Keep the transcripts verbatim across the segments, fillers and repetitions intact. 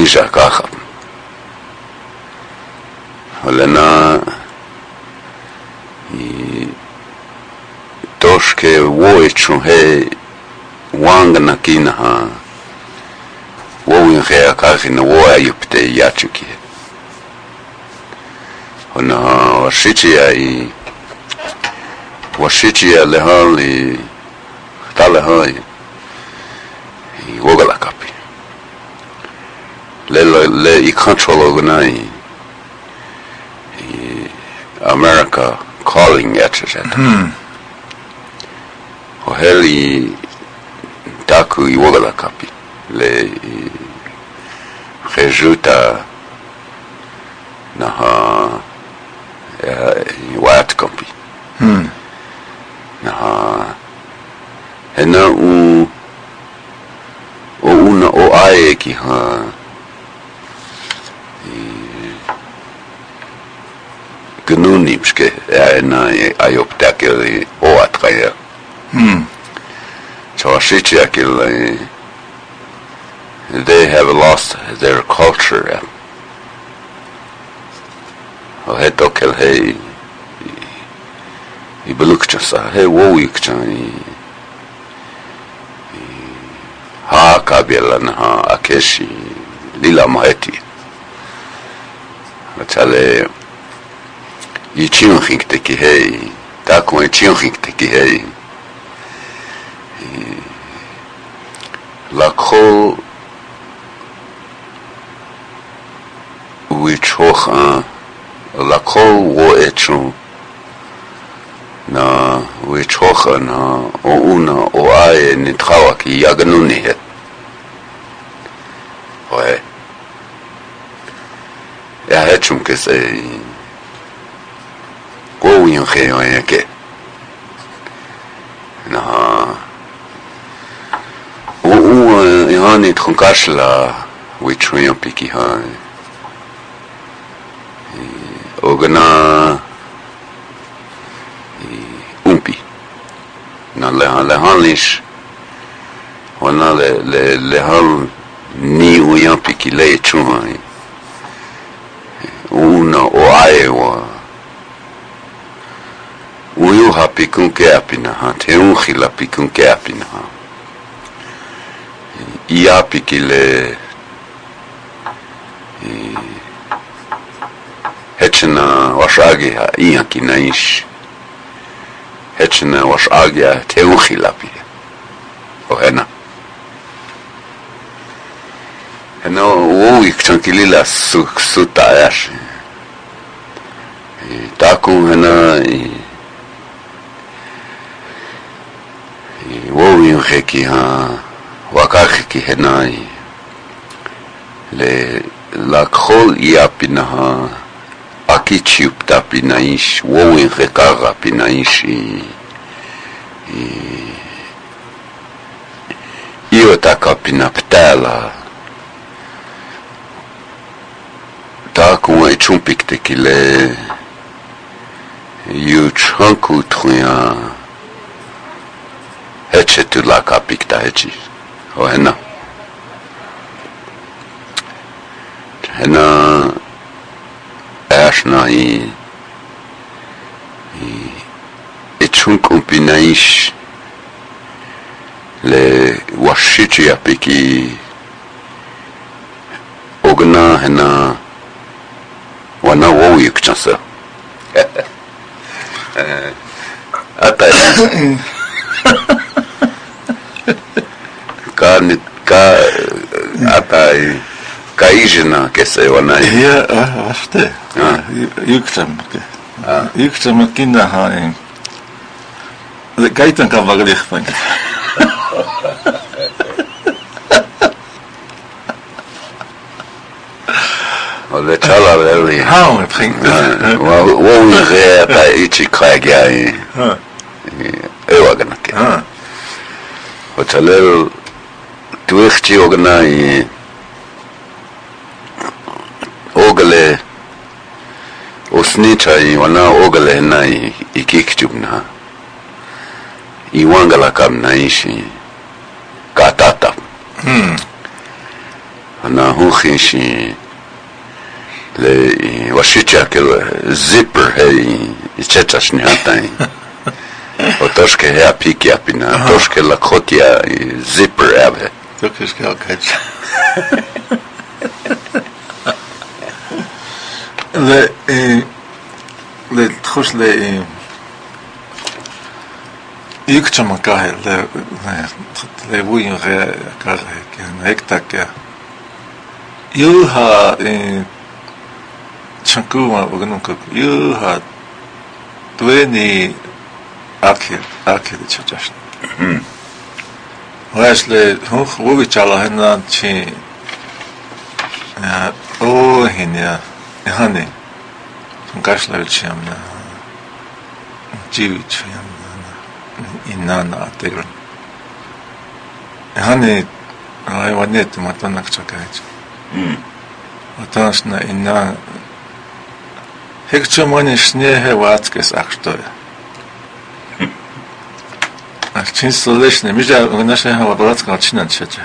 ninja kaka olena i toshke wo chunhe wanga nakina ha wo winge kaka na wo ayupte yachuki ona washichi ai washichi lehali talehai i wogala kapi le le i control oganai i America calling at it Hmm. o heli taku i wogala kapi le i rejuta na ha i wat kapi Hmm. na ha hena u o una o ae ki ha genuni pske e na ai optakeli o atraya Hmm. so shichi akil they have lost their culture o heto kel hey i belukcha sa hey wo wikcha ha kabela na ha akeshi lila maeti atale i chiun hinkte ki hei ta ko i chiun hinkte ki hei la ko we chocha la ko wo echu na we chocha na o una o ae ni trawa ki yaganuni het oe ja hechum ke se go win ge oe ke na o o yani tronkashla we chuyon piki ha ogana umpi na le le hanlish ona le le le hal ni uyan piki le chuhan una o ae wa uyu hapi kun ke apina ha te un khila pikun ke apina ha ia piki le hechna washagi ha ia kinaish hechna washagi te un khila pi o hena hena o ik tranquilila su su taash ta ku hena i wo yin kheki ha wakaki ki hena le la khol ia pinaha akichiup ta pinaish wo yin khekara pinaish io taka pinaptala ta ku e chumpik te kile yu chanku truya heche tu la kapik ta hechi o hena hena ashna i e chunku pinaish le washichi apiki ogna hena wana wo yikchansa ata ka ka ata kaijina ke se wana Ja, vaste. Yuktam. Yuktam kinda ha. De kaitan kan wel licht van. o le chala veli How it ging. wa wo re ta ichi kragya e wagana ke Ah. o chalel tuichi ogna i ogale osnicha i wana ogale na i ikikchubna i wangala kam na ishi katata Hmm. أنا هو خيشي ل وشيتشا كل زيبر هاي يتشتشني هاتاي وتوشك هي بيكي أبينا توشك لكوتيا زيبر أبه توكش كالكاتش ل ل تخش ل يكتشم كاهل ل ل وين غير كاهل كان هيك تك يوها شنكوما وغنوك يوها دويني أكيد أكيد تشجعش وعش ل هو هو بيجعله هنا شيء أو هنا هني فنكاش له شيء من جيوت شيء من إننا أتيرن هني هاي ونيت ما تناك شكايت وتناش نا إننا هيك شو ماني شنيه واتكس أكشتويا чин слышно, мижа наша обратка чинан чача.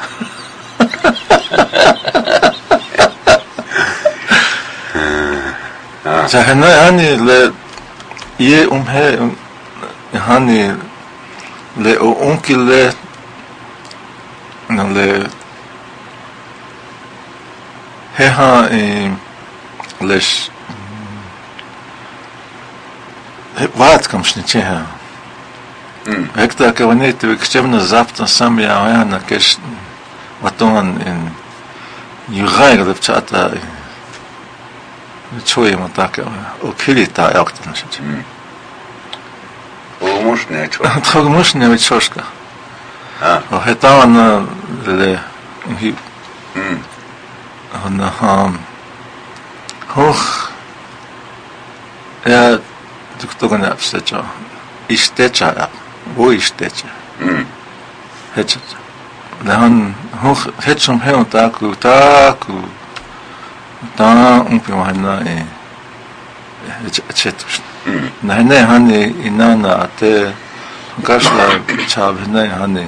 За хана ани ле е умhe hani le onkile le heha les wat kam schnitche. Ek tak wanneer ik stemmen zapten samen ja na kes wat dan in je rijdt op chata choye matak okilita yaktan shit. O moshne cho. Trog moshne mit shoshka. Ah. O hetan le hi. Hm. Ona ham hoch ja doktoren absecha. Istecha wo istecha. Hm. Hetcha. Dan hoch hetchum he und taku taku. Da umpi mahna e chetch. Na ne hani inana ate gashla chab ne hani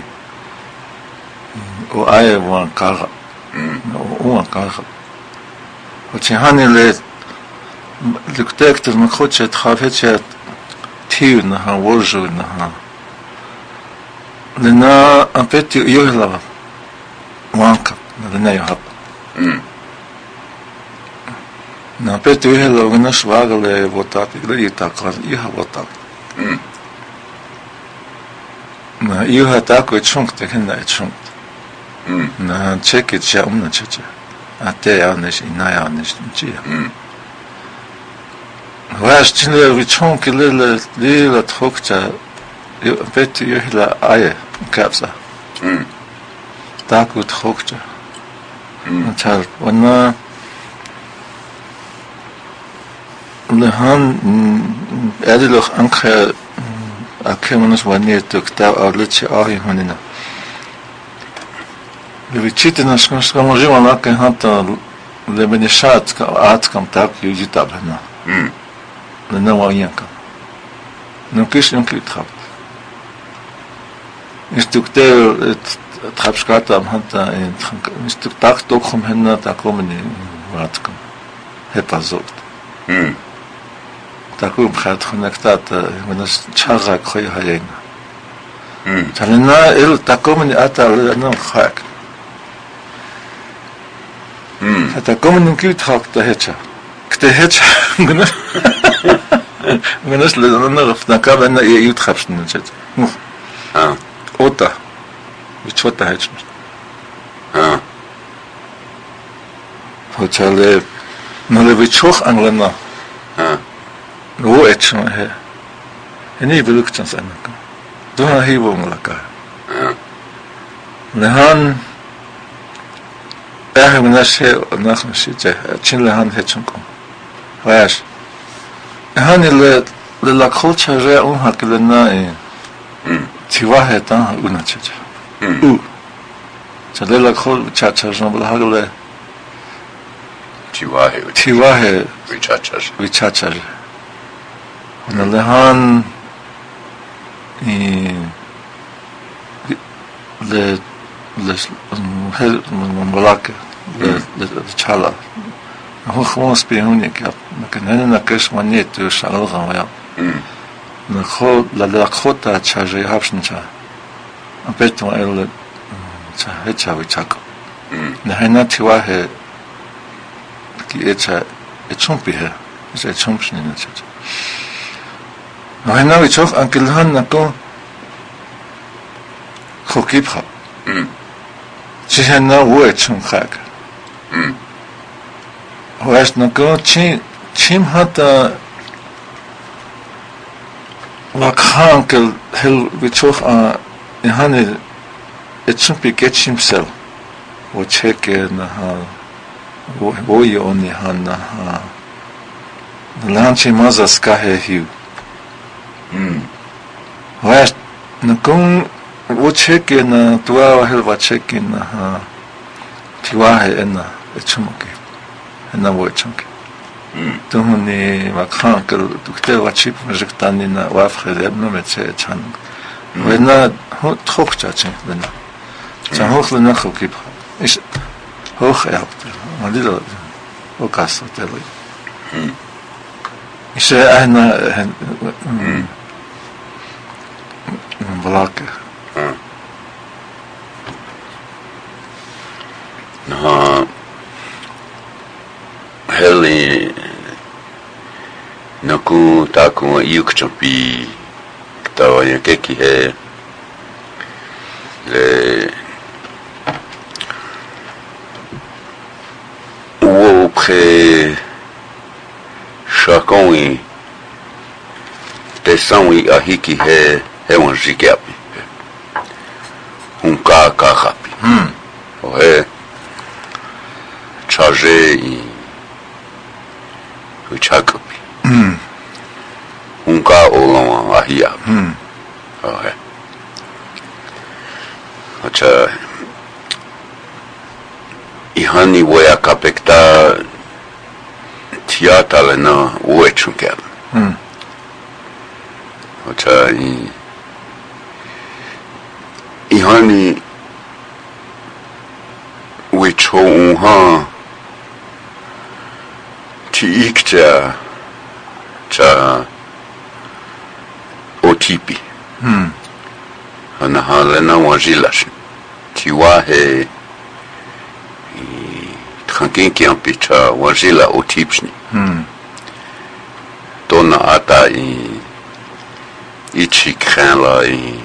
o aye wan kar. O wan kar. O chi hani le luktekter ma khochet khafet tiu na ha wojo na ha. Lena apeti yohla wanka na ne yohap. Mm. Na apeti yohla gna shwagale votat ile itakar iha votat. Mm. Na iha tako chunk te kenna chunk. Mm. Na check it ja umna checha. Ate ja nish inaya nish chia. Mm. Ваш чинлер вичонки лила лила тхокча бет юхла ае капса. М. Так вот тхокча. М. Чар вона лехан эдилох анха акемонос ване токта орличи аи хонина. Левичите наш скаможима нака хата лебенешат аткам так южитабна. М. На военка. Но кишен китхап. Инструктор трапската амхата инструктор токхом хенна такомни ваткам. Хепазот. Хм. Такой бхат хонактата менас чага khoi хаена. Хм. Талена ил такомни ата на хак. Хм. Такомни китхап та хеча. Кте хеча гна Менес лезана фнака бена ютхапшн начат. А. Ота. Вичота хачм. А. Хотале нале вичох англена. А. Во эчма хе. Эни белукчан санака. Дона хибо млака. А. Нехан Эх менаше нахмшите. Чинлехан хечмко. Ваяш. هاني ل للأخوة شجاع هك لنا تواهي تا وناتشج او تلا الأخوة تشاتشج نبلا هقول تواهي تواهي ويتشاتشج ويتشاتشج ونلهان ل ل هل ملاك le chala ho gewoon spionie cap que nene na kes manier tu chala ya na ho la la khota chaje habsncha apeto el cha hecha wichako na hena tiwa he ki echa echumpi he echa echumpi ni cha na hena wichok ankel han na ko khokip kha chi hena wo echum khak was na ko chi chim hata wa khankel hel wichok a han echumpi ketchimsel wo cheke na ha wo wo yo ni han na ha lanchi mazas ka he hiu mm was na kon wo cheke na tua wa hel wa cheke na ha tiwa he na echumke na wo echumke mm to ni wa khan kel tukte wa chip projektani na wa freleb no met se chan wena ho troch chachen wena chan hoch na khokip is hoch erbt maar dit ook kast dat is een een een belake na heli naku taku yukchapi tawa yakeki he le ou près chacun y descend y ahiki he he un jigapi un ka ka hapi hmm ohe charge y u chakapi hmm un ka olon ahia hmm ohe acha ihani voya kapekta tiata na uechunkel hmm ocha i ihani wecho unha ti ikta cha otipi hmm ana halena wajilash ti wahe tranquin qui en picha wajila otipsni hmm dona ata i ichi krenla i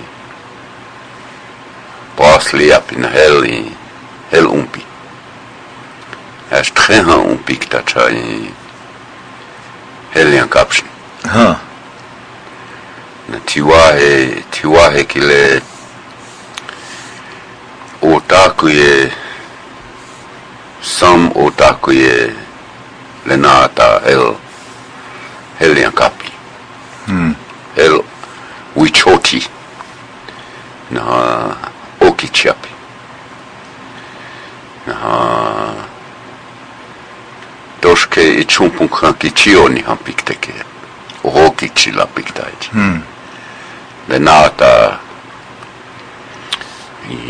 pasli up in hell i hell umpi as treha umpi ktacha i helian kapsni ha na tiwahe tiwahe kile otaku ye sam otaku ye lenata el helian kapi hmm el wichoti na okichapi na doshke ichumpun krankichioni hampikteke okichila piktaich hmm lenata i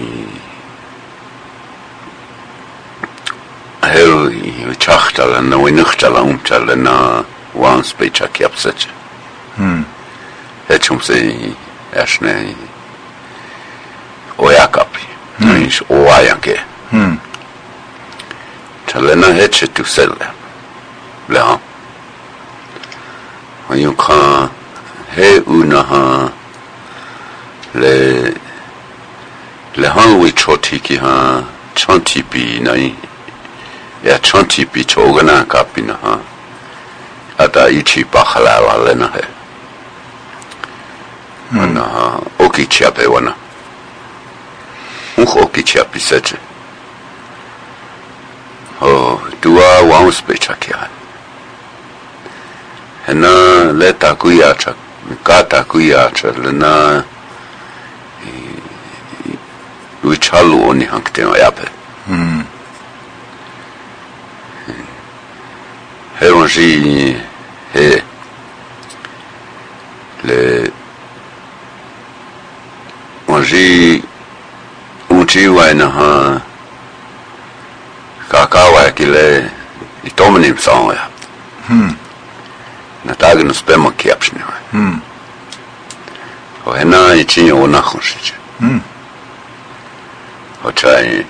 hel i chachtala na winuchtala umtala na once pecha kiapseche hmm hechum se ashne oyakapi nish oayanke hmm chalena heche tu selle la ayuka he unaha le le hanwi chotiki ha chantipi nai ya chantipi chogana kapina ha ata ichi pakhala lena he wana ha okichape wana un okichapi seche oh dua waus pechakia hena leta kuyacha kata kuyacha lena uchalu oni hankte yape hmm Heronji he le onji unchi waina ha kaka kile itomenim saoja. Hmm. Na tagnu spemo kiapšne. Hmm. O hena i činje o nakonšiće. Hmm. O čaj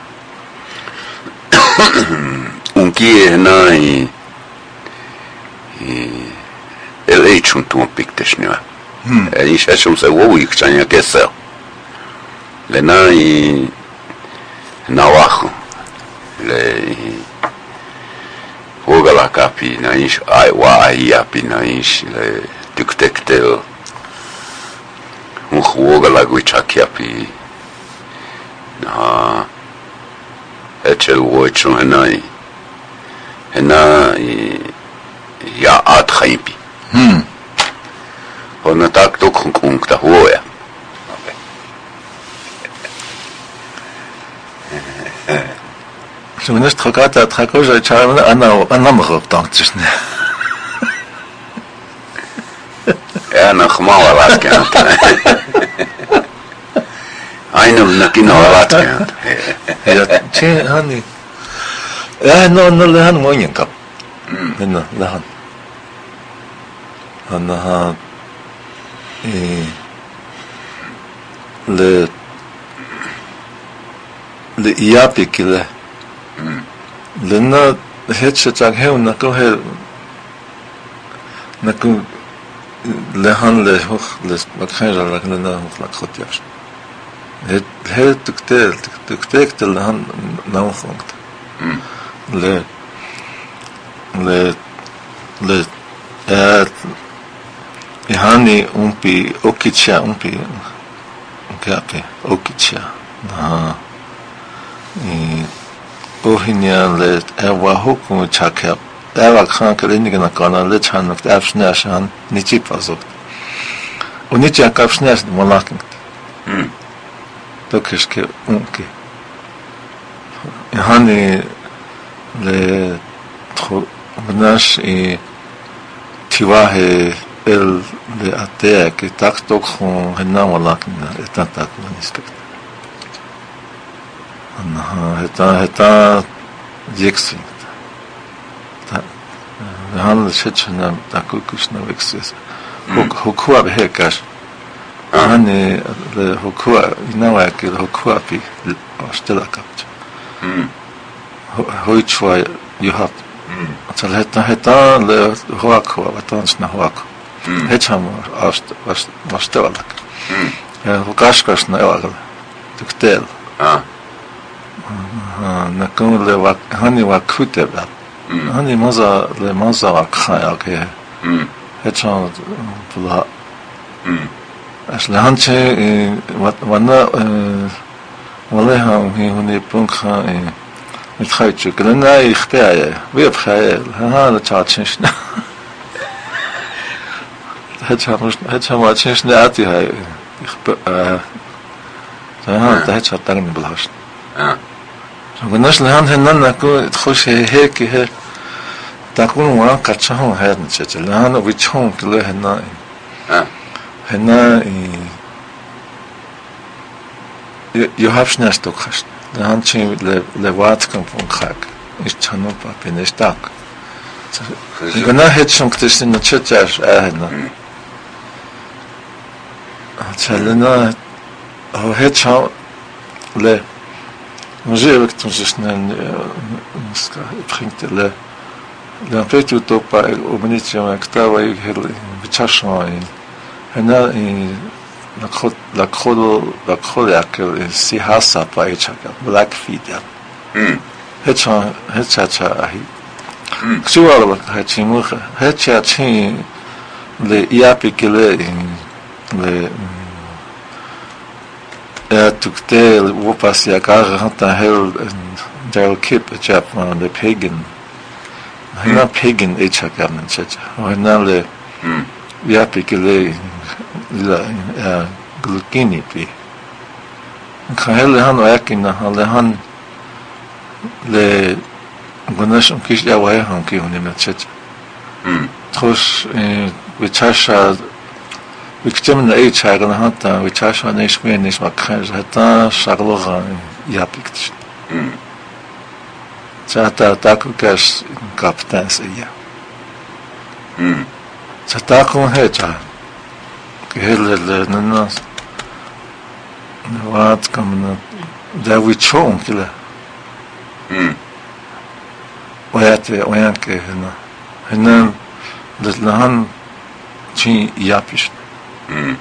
un kie hena i i el eichun tuon piktesneva. Hmm. E išačum se uovu ih čanja kesel. Lena i na wahu. Le Wogala kapi na ish ai wa ai api na ish le tuktektel un wogala guichaki api na echel woichu enai enai ya at khaipi Hmm. ona tak tok kung ta hoya So wenn es tragata tragoja charme ana ana mrop danktsne. ja na khma wala kant ainum nakin wala kant Ja, che hani. Ja, no no le han moyen kap. No, le han. Ana ha eh le le iapi kile. Lena het chak he na ko he na ko le han le hoch le wat khair la lena hoch la khotyash. Het het tuktel tuktel le han na hoch. Le le le eh yani umpi okicha umpi kape okicha na e ohinya le ewa hukum chakap ewa khank lenigna kana le chanak afshnashan nichi pazo unichi akafshnas malakin hm dokishke unki yani le tro bnash e tiwahe el le atea que taktok khon hena malakin etatak manispekt Aha, heta heta jeksin. Ta han shechna takukushna vexes. Hok hokua behekash. Hani le hokua inawa ke hokua pi astela kapt. hm Hoichwa you have. Atal heta heta le hoakua vatansna hoak. Hecham ast was was telak. hm Ja hokashkashna elag. Tuktel. ah na kon le wa hani wa kute ba hani maza le maza wa khaya ke hm hechon pula hm as le hanche wat wana wala ha hi huni punkha mit khaychu kana ikhtiya we bkhayl ha la chachishna hechon hechon wa chishna ati hay ich ha ta hechon tagni bulhash ah وناش لهان هنن نكو تخش هيك هيك تكون وان كاتشون هاد نشت لهان ويتشون كله هنا ah هنا يهافش ناس توخش لهان شيء لوات كم فون خاك إيش تانو بابين إيش تاك هنا هيتشون كتشتين نشتاش هنا تشلنا هو هيتشون له Może jak to coś na bringt le le fait tout au pas obnition jak tawa i wyczaszą i hena i la khod la khod la khod jak si hasa pa i chaka black feet ja hm hecha hecha cha ahi ksuala ha chimu hecha chi le iapi kele le tuktel wopas ja gar hanta hel del kip chap on the pagan hina pagan echa gamen chacha hina le ja pikele la glukini pi khahel han wakin han han le gonash kish ja wa han ki hone chacha hm tros vichasha Victim na each hagen hanta which asha nesh me nesh makhan hata shagloga yapik. hm Chata taku kas kaptens iya. Hmm. Chata kun hecha. Hele le nanas. Wat kam na da we chon kila. Hmm. Oyate oyanke hena. Hena dat lahan chi yapish. Hmm.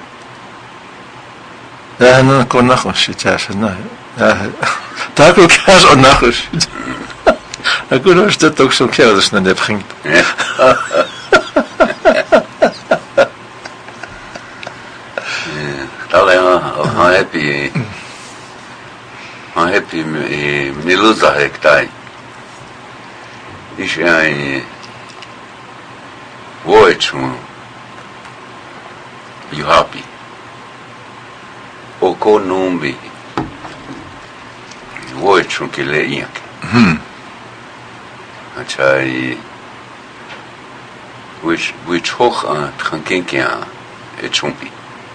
Ja, hena kon nachosh chasha na. Taku kas on nachosh. Ik wil nog dat ook zo'n keer dus naar de ging. Ja. Alleen maar heb je, maar heb je miluza hektai. Is jij woordje, you happy. Oko numbi, woordje kile iak. Hmm. Achai which which hoch aan tgankinkia et chumpi.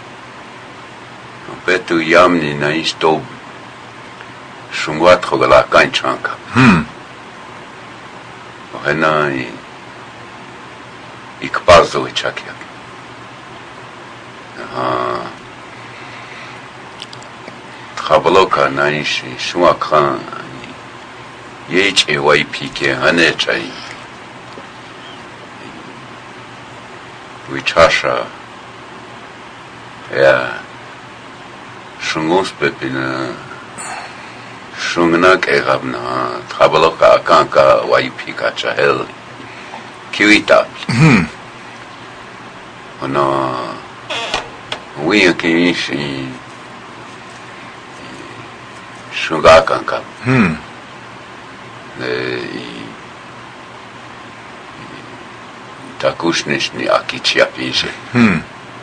Betu yamni na isto shungwat khogala kain chanka. Hmm. Hena ikpazo ichakia. Ah. Khabaloka na ishi shwakhan H A Y P K hanechai Wichasha ya shungos pepina shungnak egabna thabaloka kanka Y P K chahel kiwita Hmm. ona wiya kinishi shungakanka Hmm. Takushnišni akičija piše. Hmm.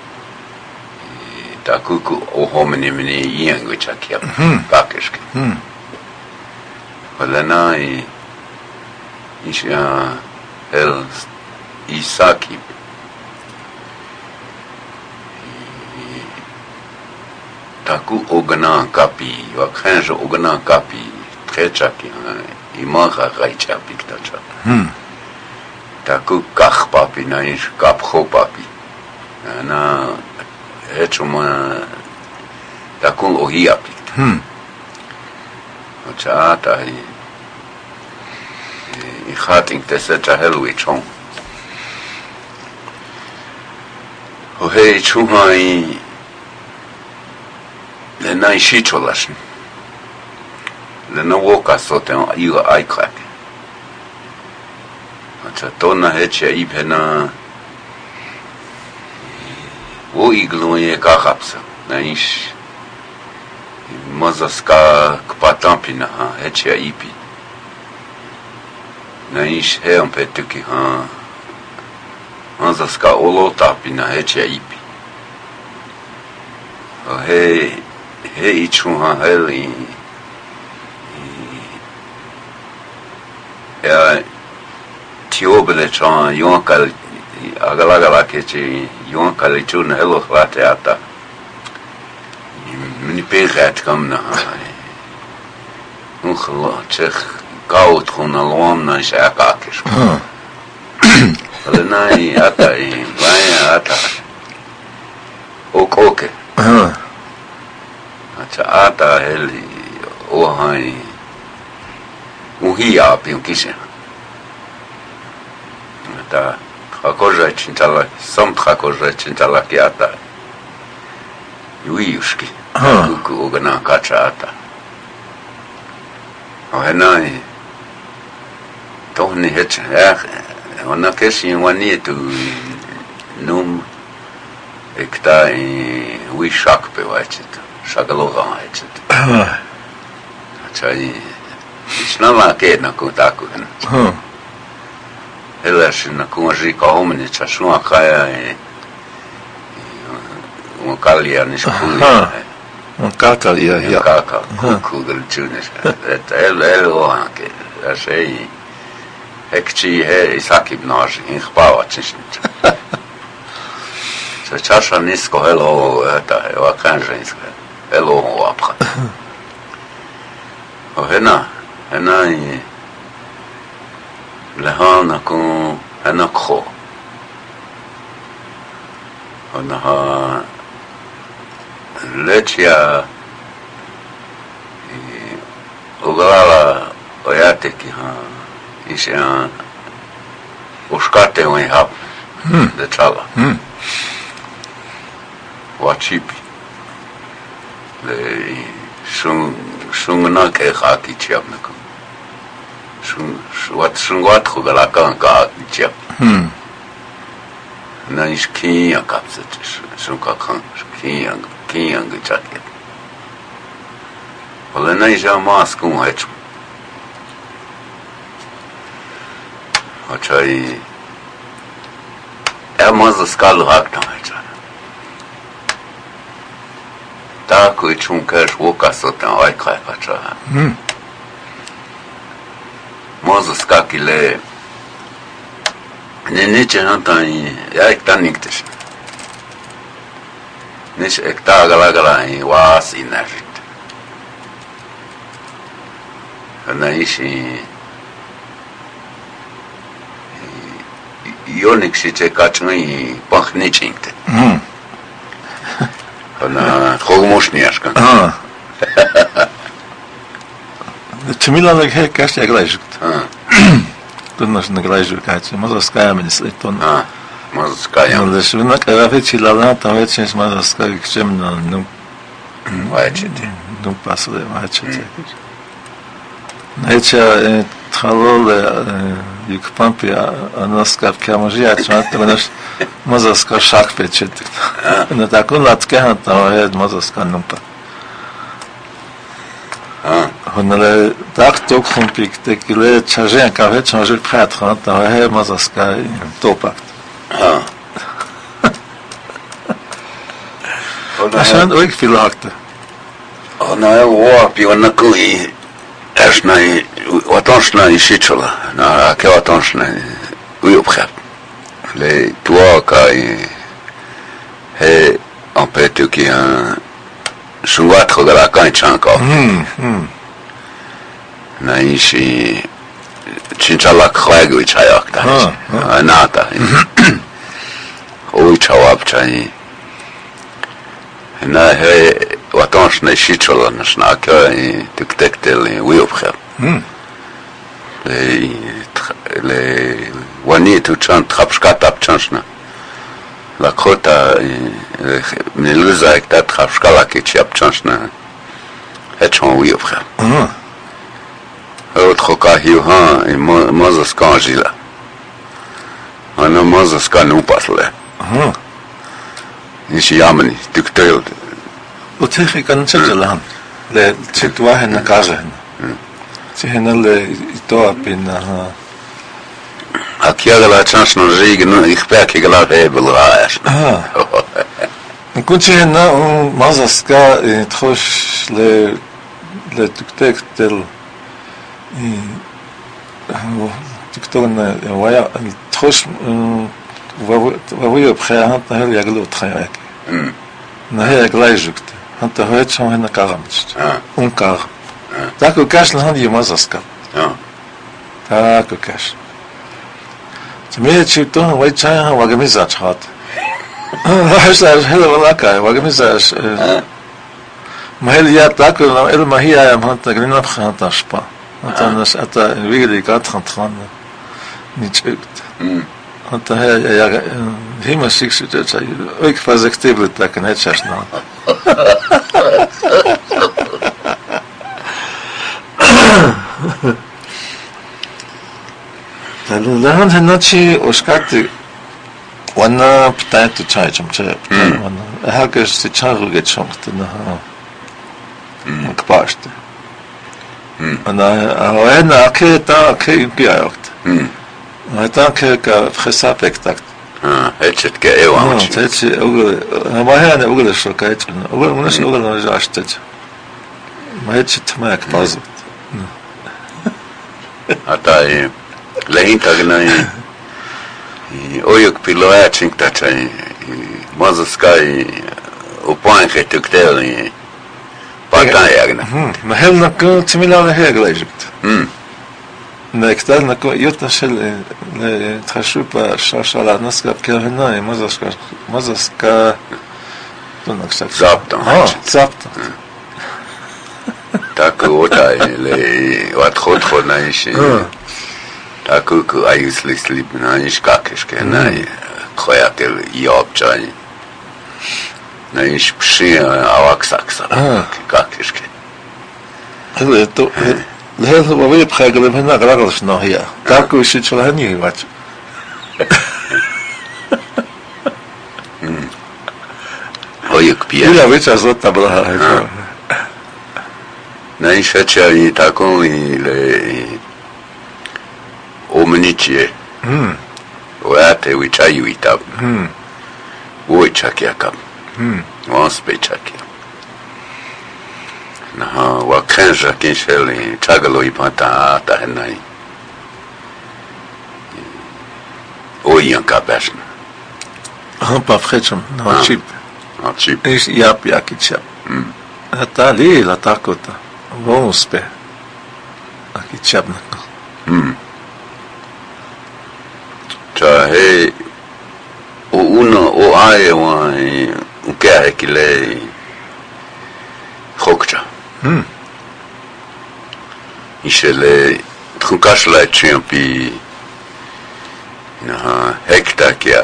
Takuku ohomeni meni ijengu čakija. Hmm. Pakeške. Hmm. Olena i išja el Isaki. Taku ogana kapi, wakhenjo ogana kapi, trečaki, imaha rajča piktača. Hmm. Taku kach papi, na iš kapho papi. Na hečuma takun ohia pikta. Hmm. Ocha ata i i hating tesecha helwi chong. O hei chuma i le na ishicholashin. Le na woka soten iwa aiklak. Ocha tona hechia ipena o iglu je kahapsa. Na ish Mazaska kpatampina ha hechia ipi. Na ish he un petuki ha Mazaska olotapina hechia ipi. O he he ichun ha heli ya tiobele chan yonkal agalagala kechi yonkal ichun helo khlate ata. Mini pegat kam na ongeluk zeg koud gewoon alarm na shakakis. Alena i ata i vaya ata ook ook ata ata heli o hai uhia api ukise ata khakoja chintala sam khakoja chintala ki ata yuiuski kuku ogana kacha ata o henai tohni het ona kesi wani tu num ekta i wi shak pe wachit shagaloga wachit achai isnala ke na kutaku Hmm. helash na kuji ka homni chashua kaya e un kalia ni shkuli Un kakal ja ja. kaka kugel tunes et el el o anke asei hekchi he isakib naj in khpawatsh so chasha nisko helo eta wa kanjens helo apra o hena hena i لهانا كون هنقخو ونها لتشيا وغالا وياتكي ها إيشان وشكاتي وين هاب دتشالا واتشيبي ل شون شونغنا كي خاكي تشيابنكم شون وات شونغوات خوغلا كان كا تشياب نايش كيا كابست شون كا كان كيا كيا جاكيت ولا نايجا ماسكون هاتش هاتشاي أمازا سكال هاكتان هاتشاي تاكو يتشون كاش وكا سوتان واي كاي هاتشاي مازا سكاكي لي نينيچه هانتان ياك تانيكتش نيش اكتا غلا غلا واس ينافت نايشي يونيكشي تكاتشني بانخنيچينكت انا خوغموشنياشكا اه تميلانك هيك كاش يغلايجت اه تنش نغلايجو كاتشي مازаская менеситон اه مازаская но лишь винак рафичи лана тавечис мазаская кчемна ну вайчити ну пасле вайчити Неча тхалол юкпампи анаскап камажия чматнаш мазаска шахпечет. На такун латкан тавед мазаска нумпа. А. Хонле так ток хумпик текиле чажен каве чажил пратхан таве мазаска топакт. А. Ашан ойк филакта. Она его пионакуи Ешнай, ватоншна ишичала, на ке ватоншна уйобхат. Les toi kai he en fait qui un suatro de la cancha encore. Hm. Na ishi chinchala khwago chayakta. Anata. Oi chawap chay. Na he وطنشنا شيتشولا نشناكا تكتكتل ويوبخا لي لي ونيتو تشان تخبشكاتا بتشانشنا لاكوتا من اللوزا اكتا تخبشكالا كيتشي بتشانشنا هتشون ويوبخا هو تخوكا هيوها موزس كانجيلا انا موزس كانو باسله نشي يامني تكتل وتخي كان تجلهم لا تتواهن نكاجهن تهنا ل تو بينها اكيغلا تشانس نجيغ نو يخباكي غلا بيبل رايش اه كنت هنا مازسكا تخش ل ل تكتكتل تكتون ويا تخش وهو بخير انت هل يغلو تخيك نهي غلايجكت انت هيت شو هنا كارمتش اون كار تاكو كاش لهان يمازسكا اه تاكو كاش تميه تشيتو واي تشاي واغميزا تشات هاش هلا ولا كاي واغميزا ما هي يا تاكو ال ما هي يا مانتا غرينا بخانتا شبا انت ناس اتا ويغلي كات خنتخان نيتشكت انت هي يا هي ما سيكس تاي ايك فازكتيبل تاك نتشاشنا لهن هناتشي وشكاتي وانا بتاعتو تشاي جمجا وانا هاكش تشاغو جتشمختنا مكباشت انا وانا اكي تا اكي يمكي ايوكت هتا كا بخسابك تاكت اه هتشت كاي وامش هتشي اوغل ما هي انا اوغل شوكايت اوغل منش اوغل نجاشت ما هتشي تماك بازت هتا لين تاغناي اويك بيلواتشينك تاچاي مازسكاي وبوين خيتكتل باتا ياغنا ما هلنا كنت ميلا هيغلاجت נקטל נקו יוטה של להתחשוב בשרשל הנוסקה בקרהנה, מה זה סקה... זפטה. אה, זפטה. Tako otai le wat hot hot na ish. Tako ku ayus li slip na ish kakesh ke na khoyatel yob chay. Na ish pshi awaksak sa kakesh ke. Le to le wa we bkhagel hena gragal shno hiya. Tako ish chlani wat. Oyuk pia. Ila već azot tabla. Na ish chay tako le omnichie. Hm. Oate wi chay wi tab. Hm. Wo chakia kam. Hm. Was be chakia. Na wa kanja kinsheli chagalo ipata ta henai. Oyan kabashna. Ah, pas frecham, no chip. Ah, chip. Is yap yakichap. Hm. Ata li la takota. Vamos pe. Akichap na. Hm. Cha he o uno o ai wa o que é que le khokcha. Hm. Ishele trukash la champi na hekta kia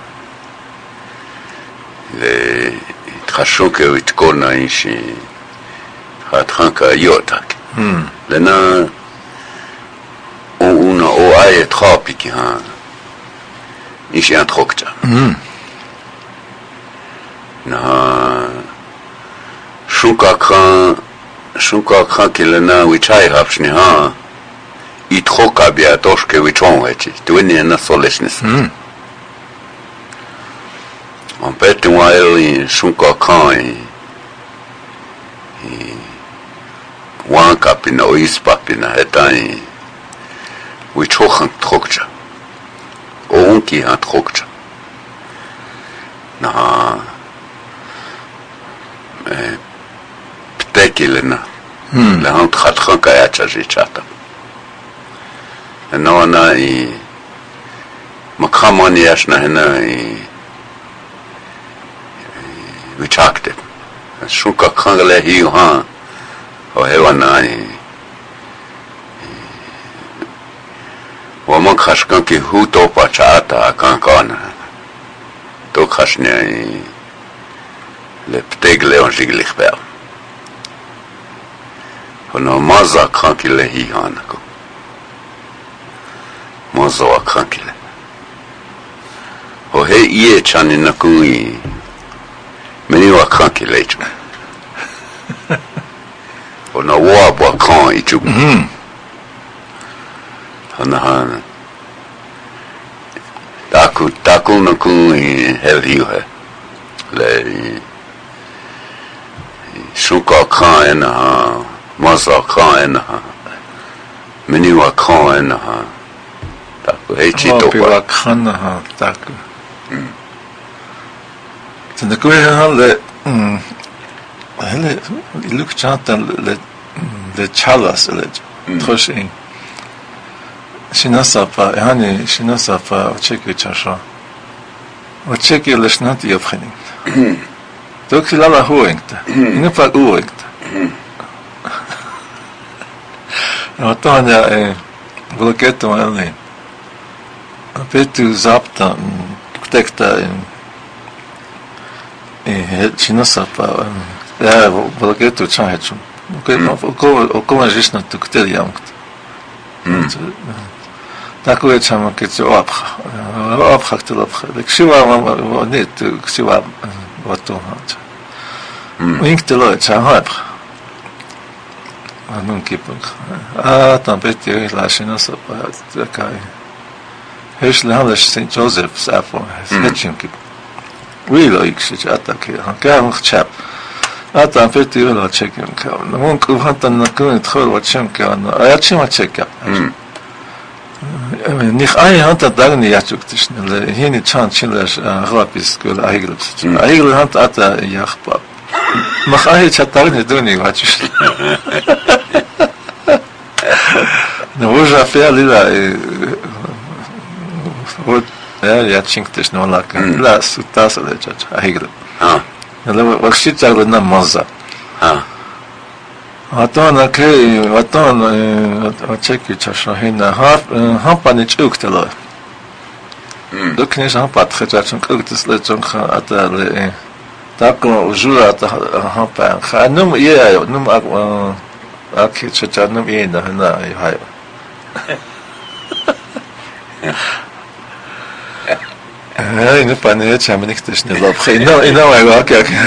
le trashon ke itkona ishi hatranka yotak. Hm. Lena o uno o ai tropic ha ishi an trokcha. Hm. Na shuka kran shuka kran kelena wichai hapshni ha itroka bia toshke wichon echi tuini na solesnis. Hm. On pet waili shuka kran wan kapina o ispapina hetai wichokhan trokcha o unki han trokcha na ptekilena le han khatran kaya chaji chata na na i makamani yashna hena i wichakte shuka kangale hi ha o hewana i wa man khashkan ki hu to pachata kan kana to khashne i le ptegle on jiglikber ono maza krankile hi hanako maza wa krankile o he ie chani nakui meni wa krankile chu ono wa bwa kran ichu ono han taku taku nakui hel hiu he le shuka kran ena ha maza kran ena ha meni wa kran ena ha taku hei chito pa wa kran ha taku tanda ko ha le hele iluk chanta le le chalas le troshin sinasa pa hani sinasa pa cheke chasha o cheke le snati yofkhani donc là la hoengte ina pa hoengte no tanya e bloketo ali apetu zapta tekta e chinasa pa ja bloketo chahechu ko ko majisna tuktel yamkt tako je chama ke opcha opcha to opcha ksiwa net ksiwa Otto hat. Inte lo chahat. Anun kipuk. Ah, tampet ye la shina so pa kai. Hesh la halash Saint Joseph safo. Hetchim kip. We lo ikshich atake. Ka mach chap. Ah, tampet ye la chekim ka. Mon ku hatan na kun tkhol wa chem ka. Ayat chima cheka. Nicht ein Hand hat da nicht yachukt schnell hier nicht chan chillas rapis kul aiglus aigl hat ata yakhpa mach ein chat da nicht duni watch no já fez ali lá. Ja, ja cinktes no laka. La sutasa de chacha. Ahigla. Ah. Ela wakshit agla na moza. Ah. Atona ke atona acheki chasha hina ha ha pani chuktelo. Mm. Dokne sa pat khachachun kugtis le chon kha atale. Tako jura ta ha pa. Khanum ye num ak ak chacha num ye na na hayo. Ja, in de paneel zijn niks tussen de loop. Geen nou, nou, ik wel kijken.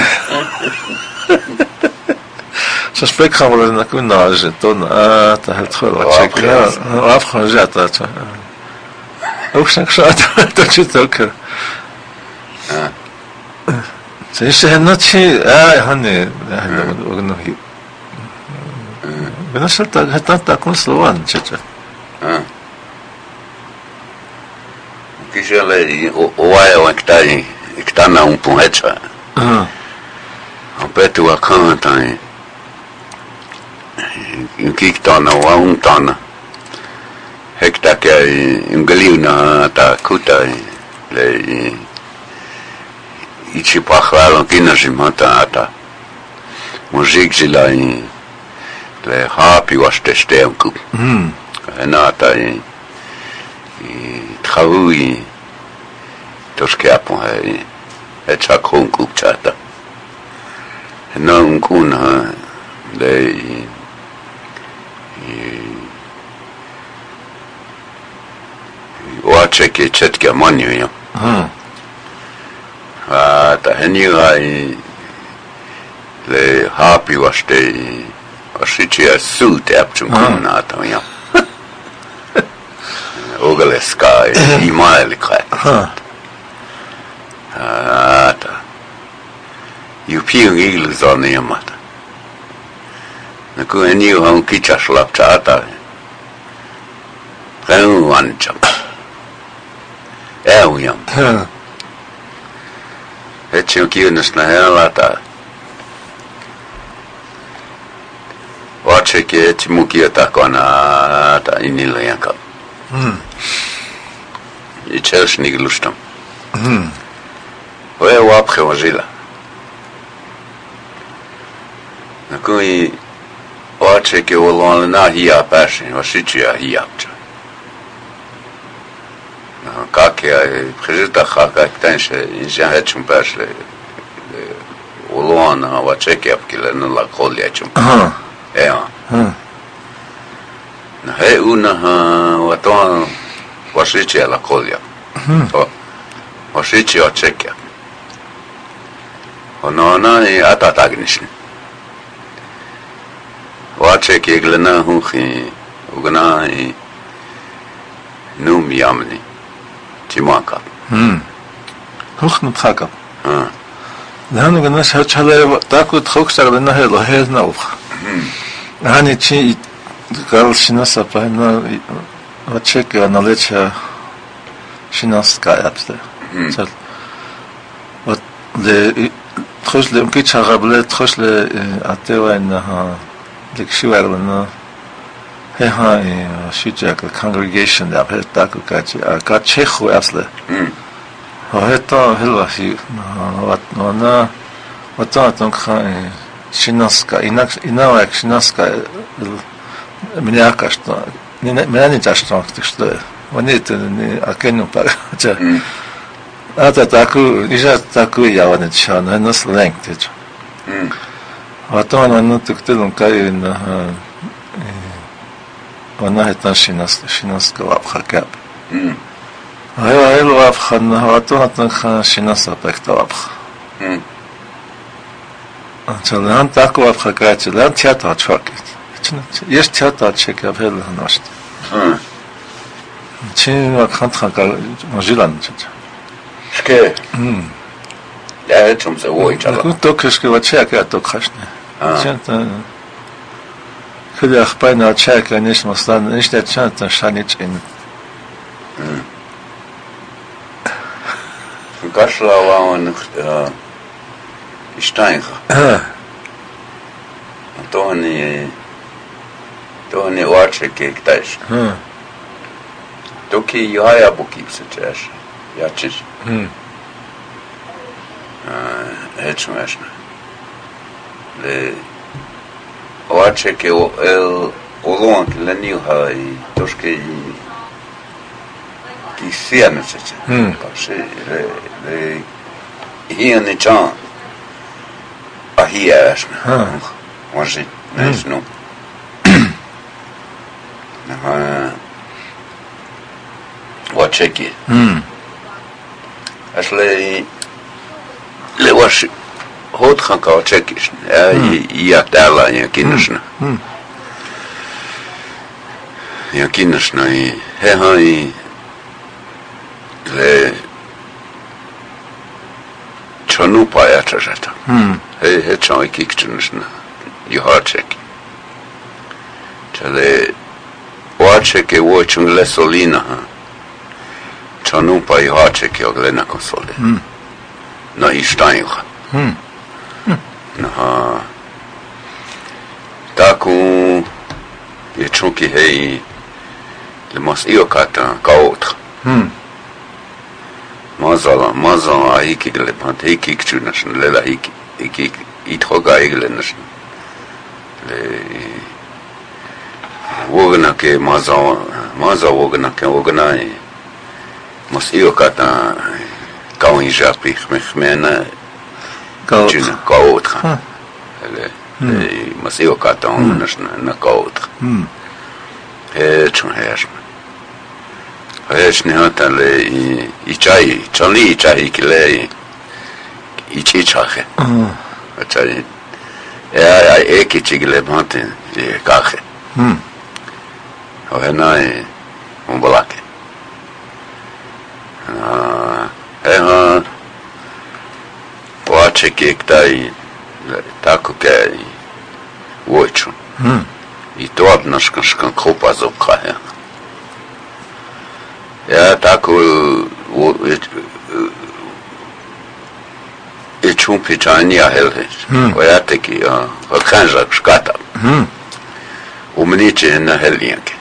Zo spreek gaan we naar kunnen als het dan ah, dat het gewoon wat check. Ja, afgaan zat dat. Ook zeg zo dat je het ook. Ja. Ze is het niet zie. Ah, hanne, ook nog hier. Ben als het het dat dat kon sloan, tjatja. Ah. Kisele oae o ektai ektana un punhecha. Ah. Apetu akanta. In kiktana wa un tana. Hekta ke in galiuna ta kuta le ichi pachalo kinajimata ata. Muzik zila le happy was te stem ku. Hmm. Enata i Tchaoui, Toshkiapon, et Chakon Kupchata. And now Kuna, they watch a Chetka Manu. Ah, the Henu, the happy was the Oshichi suit up to Kuna. Ogaleska i Malika. Ah, you feel eagles on the Yamata. The Kuenu on Kicha Slapchata. Then one jump. Elwiam. It's your cuteness na helata. Watch a kid, Mukiata Kona in Ilianka. Hmm. I čelšnik luštam. Hmm. Ovo je uaphe ožila. Na koji oček je volonle na hija pešin, ošičija hijapča. Kak je prežita haka tenše inžan hečum pešle volona oček je apkile na lakolječum. Aha. Evo. Hmm. Na he una waton washichi la kolja. To. Washichi očekja. Ono na i atatagnišni. Oček je glena huhi ugna i num jamni. Timaka. Hmm. Hoch nu khaka. Ah. Dan gna sa chale takut khok sagla na helo hez na ukh. Hani chi Карл Шинаса на очеки аналеча Шинаская апсте. Вот де трошле пича рабле трошле атева на лекшиварна ха шичак congregation да так качи а качеху апсле. Это хелваси вот на вот там ха Шинаска инак инак Шинаска меня кажется, меня не тяжко, что они это не окену парача. А то такую, уже такую я вот ничего, но на сленг течь. А то она ну так ты ну кай на, она это шинас шинаска лапхакап. А я элу лапхана, а то это шинаса пекта лапх. А то он так лапхакать, он театр чокит. Есть театр чек я вел наш. Чин хантхака можилан чач. Шке. М. Я чем за ой чала. Ну только что вот чек я только хашне. Чента. Когда хпайна чек, конечно, стан, не что чента шанич ин. М. Кашла он э Штайнга. А. То они То не watch a cake dash. Hm. choki yaya bukipse trash. Yachis. Hmm. Uh, hetsmashna. Le oache que el olon que le niu hai toske ki siana se. Hmm. Parce le le hier ne chan. Ah hier ashna. Wansi nice no. Uh, what check it? Hmm. Asle le was hot gaan ka check is. Ja, ja dala ja kindersna. Hmm. Ja kindersna he hai le chanu pa ja trajata. Hmm. He he chan ikikchunna. You hard check. Chale Oace che vuoi c'è un lesolina, c'è non poi oace che ho glena console. Na i steinga. Na taku e chunki hei le mas io kata kaut. Mazala mazala a hiki gle pant hiki kchunas le la hiki hiki ithoga iglenas. Le wogana ke maza maza wogana ke wogana mas io kata kau japi khmena kautna kautra ele mas io kata onas na kautra e chun hesh hesh ne hata le i chai chani chai kile i chi chahe chai ja e ki chigle bante e kahe o henai un balake ah eh oache que tai tako ke wochu i to odnaš kan kopa zopka ja ja tako e chumpi chania hele o ja teki ja kanja skata o menice na helianke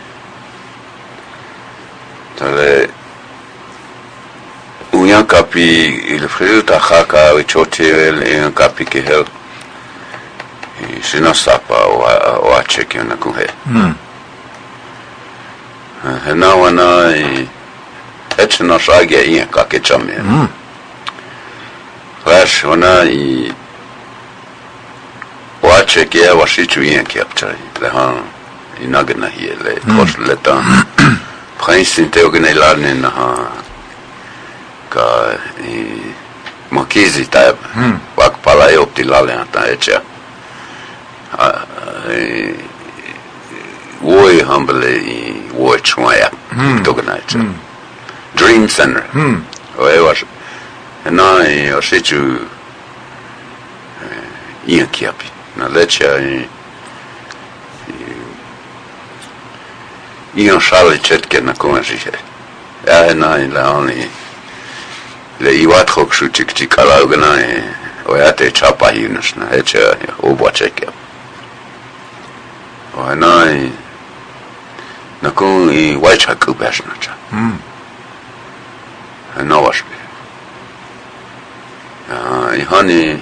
tale un capi il fruta haka o chotel un capi che hel e se non sapa o o a check na con he hm e na wana e et no sagia in ka che chame hm Rash ona i o a check e wa shi chu in capture le han i nagna hi le kos le ta prince inteogne larne na ka i mokizi ta wak pala e opti lale ata echa e woi humble i woi chwaya tognaicha dream center o e was na i o situ i kiapi na lecha i i on shale chetke na konjihe ja na la oni le iwat khok shu chik chik ala gna o ja te chapa hinus na echa o bocheke o na na kon i wacha kubash na cha hm na was ah i hani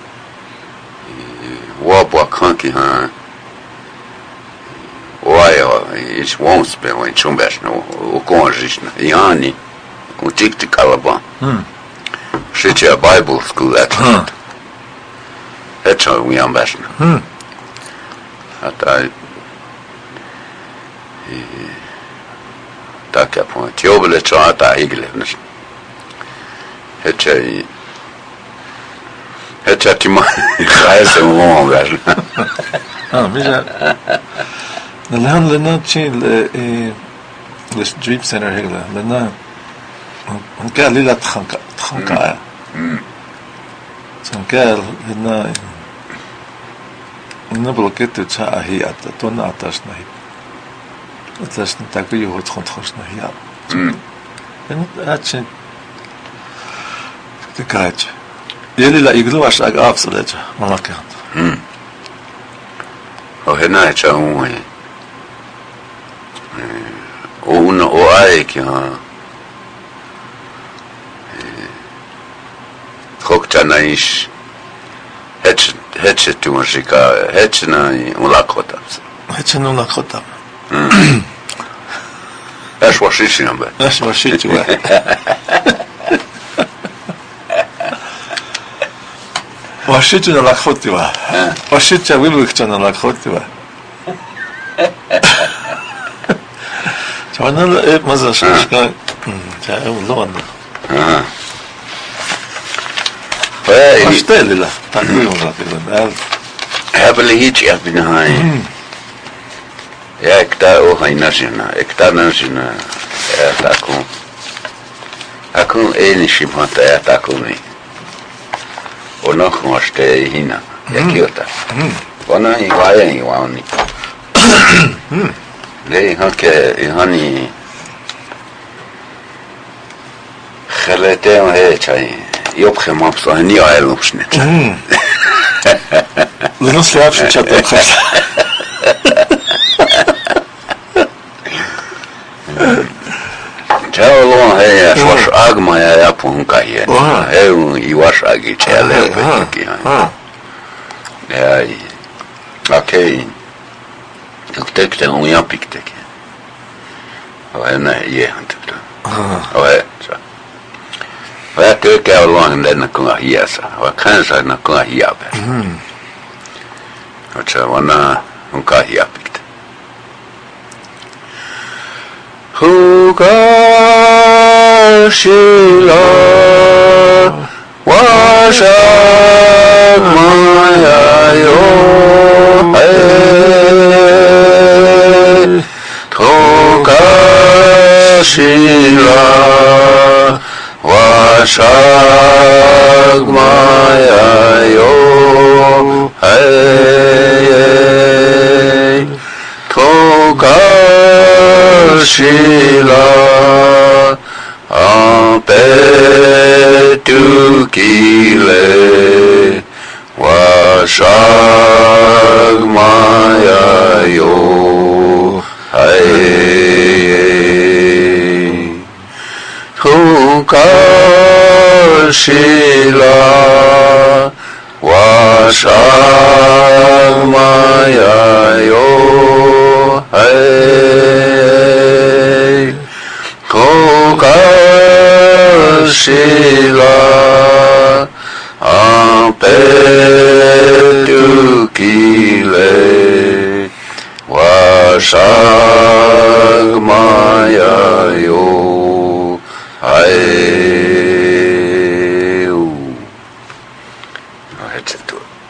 wa bo kanki ha Oaia, eles vão se bem, em Chumbes, o conjunto, e Ani, o tic de Calaban. She tinha Bible school at night. É só um ambas. Até e tá que a ponte, eu vou deixar até igreja. É só é só te mais, é um ambas. Ah, mas já الآن لنا شيء ل الدريم سنتر هيلا لنا هنقال ليلة تخنق تخنقايا هنقال لنا نبلو كتو تشاء هي أتا تونا أتاشنا هي أتاشنا تاكو يهو تخن تخشنا هي لأن أتشن تكايج يلي لا يقلو عش أقاف صلاجة ملاكي هند وهنا يتشاهون uno o ai ki ha hokcha naish hech hech tu musika hech nai ulakota hech no nakota Ash washichi namba Ash washichi wa washichi no lakoti wa washichi wa wilwikcha no lakoti wa 저는 에 맞아 시간 자 올라왔네 아 왜 맛있다일라 단무이 올라왔거든 Heavily hitch up in high. Ekta o hainashina, ekta nashina, etakum. Akun enishim hata etakumi. Onokum ashte hina, yakiota. Ona iwaya iwani. Le hanke ihani. خلته هي چای يبخي مبسوط هني عيل مشنت لنص لعبش تشطب خمسة جاولون هي شوش أجمع يا يابون كاين هي يواش أجي تشاله بتوكي هاي أوكي تكتك تهم يابيكتك وأنا يهنتك وهي Vad tycker jag långt den kunna hiasa. Vad kanske den kunna hiabe. Och så var na hon kan hiapigt. Huga shila washa maya yo Huga shila Washagmaya yo hey Tokashila Ampetukile Washagmaya yo hey Shila Washagmaya yo hey Kokashila Ampetukile Washagmaya yo hey